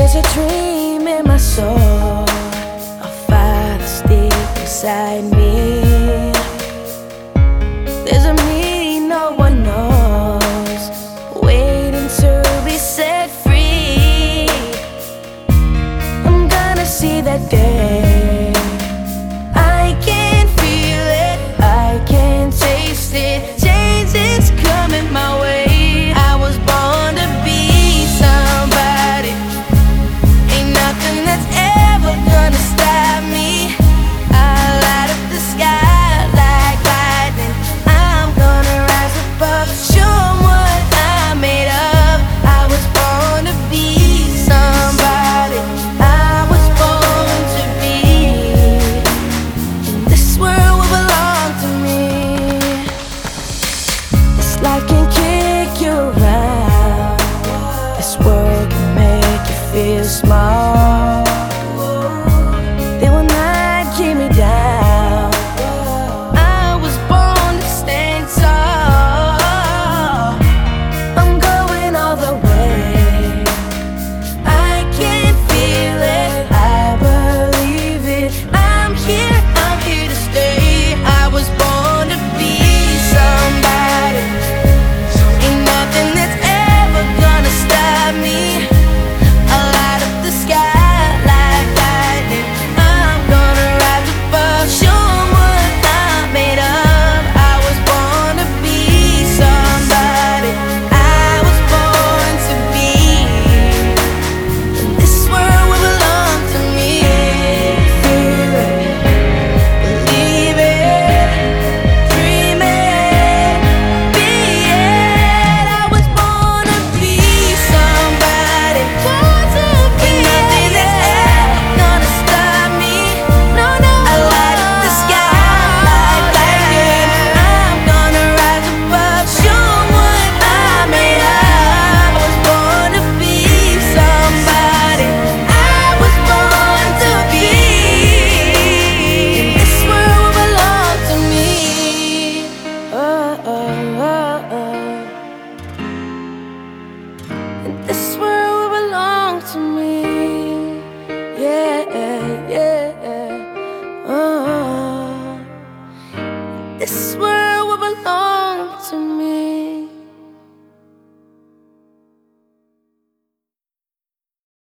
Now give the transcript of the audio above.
There's a dream in my soul, a fire that's deep inside me. There's a me no one knows, waiting to be set free. I'm gonna see that day. I can feel it, I can taste it. Change is coming my way. I was born to be somebody. Ain't nothing that's ever gonna stop me. I light up the sky like lightning. I'm gonna rise above, show 'em what I'm made of. I was born to be somebody. I was born to be. And this world will belong to me. This life can kick you around. This world can make you feel small.